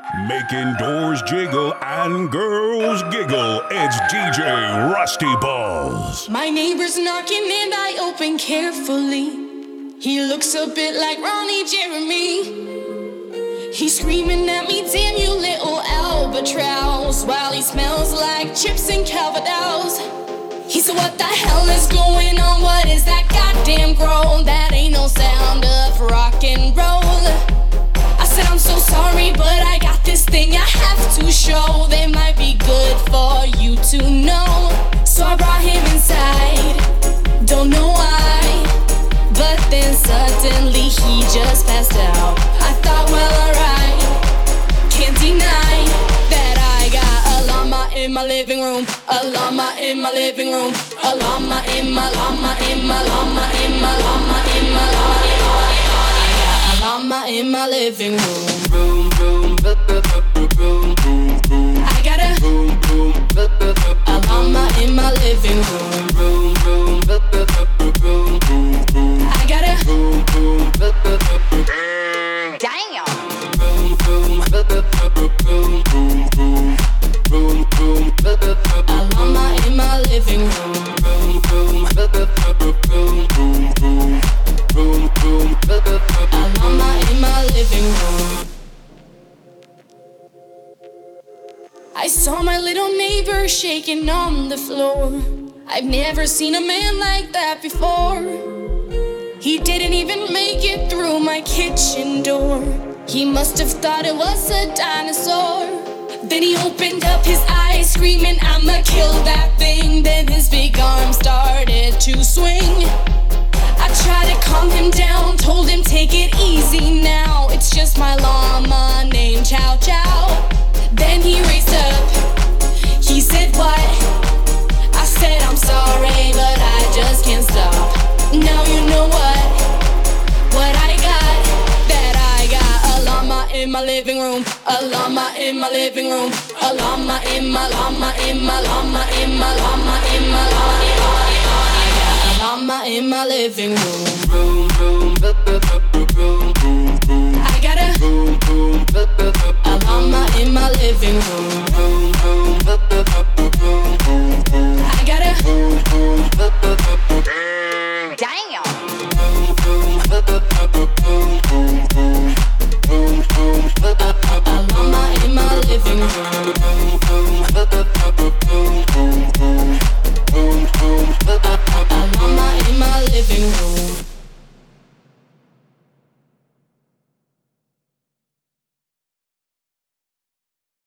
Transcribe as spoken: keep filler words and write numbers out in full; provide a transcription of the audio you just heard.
Making doors jiggle and girls giggle. It's D J Rusty Balls. My neighbor's knocking and I open carefully. He looks a bit like Ronnie Jeremy. He's screaming at me, damn you little albatross, while he smells like chips and Calvados. He said, what the hell is going on? What is that goddamn groan? That ain't no sound of rock and roll. I said, I'm so sorry, but I got this thing I have to show. That might be good for you to know. So I brought him inside, don't know why, but then suddenly he just passed out. I thought, well, alright, can't deny that I got a llama in my living room, a llama in my living room, a llama in my llama in my llama in my llama in my llama. I got a llama in my living room. Room, room, room, room, room. I got a room, room, a llama in my living room. Room, room, room, room, room. I got a room, room, damn. Room, room, room, room, room, room. A llama in my living room. Room, room, room, room, room. Room, room, a llama in my living room. I saw my little neighbor shaking on the floor. I've never seen a man like that before. He didn't even make it through my kitchen door. He must have thought it was a dinosaur. Then he opened up his eyes, screaming, I'ma kill that thing. Then his big arm started to swing. I tried to calm him down, told him take it easy now. It's just my llama named Chow Chow. Then he raised up, he said what? I said I'm sorry, but I just can't stop. Now you know what, what I got. That I got a llama in my living room, a llama in my living room, a llama in my llama in my llama in my llama in my llama. Llama in my living room. Room, room, room, room, room. I got a room, room, a llama in my living room. Room, room, room, room. I got a room, room, damn. Room, room, room, room, room, room.